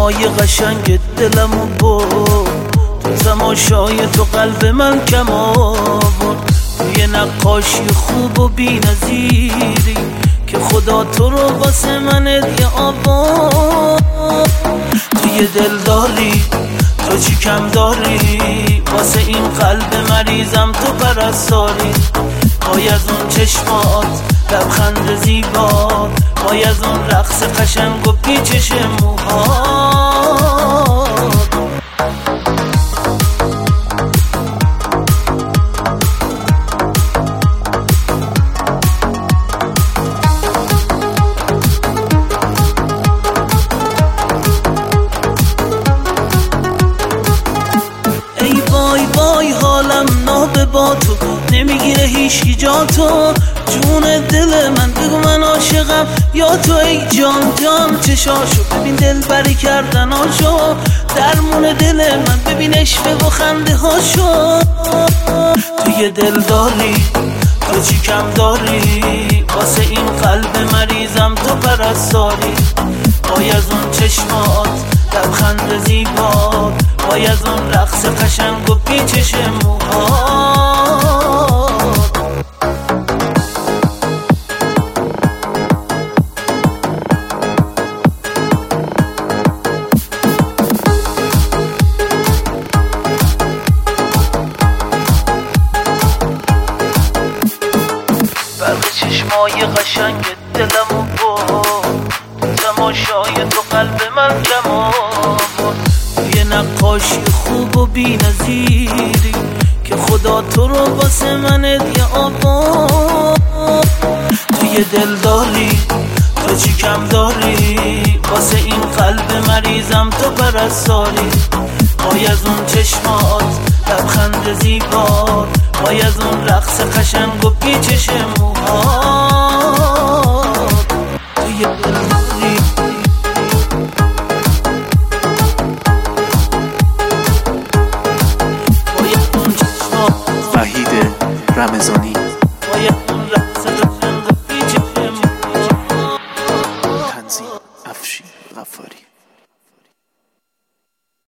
چشمای قشنگ دلمو برد، تو تماشای تو قلب من کم آورد. توی نقاشی خوب و بی نظیری که خدا تو رو واسه من هدیه آورد. توی دل داری تو چی کم داری، واسه این قلب مریضم تو پرستاری. وای از اون چشمات لبخند زیبات، وای از اون رقص قشنگ و پیچش موهات. ای وای وای حالم نابه با تو، نمیگیره هیچی جا تو. جون دل من بگو من عاشقم یا تو ای جان جان. چشاشو ببین دل بری کردناشو، درمون دل من ببین عشق و خنده هاشو. توی دل داری تو چی کم داری، واسه این قلب مریضم تو پرستاری. وای از اون چشمات لبخند زیبات، وای از اون رقص قشنگ و پیچش موهات. برق چشمای قشنگ دلمو برد، تماشای تو قلب من کم آورد. توی نقاشی خوب و بی نظیری که خدا تو رو واسه من هدیه آورد. توی دل داری تو چی کم داری، واسه این قلب مریضم تو پرستاری. وای از اون چشمات لبخند زیبات، وای از اون رقص قشنگ و پیچش موهات. توی دل داری وای اون چشمات وحید رمضانی، وای اون رقص قشنگ و پیچش موهات. تنظیم افشین غفاری.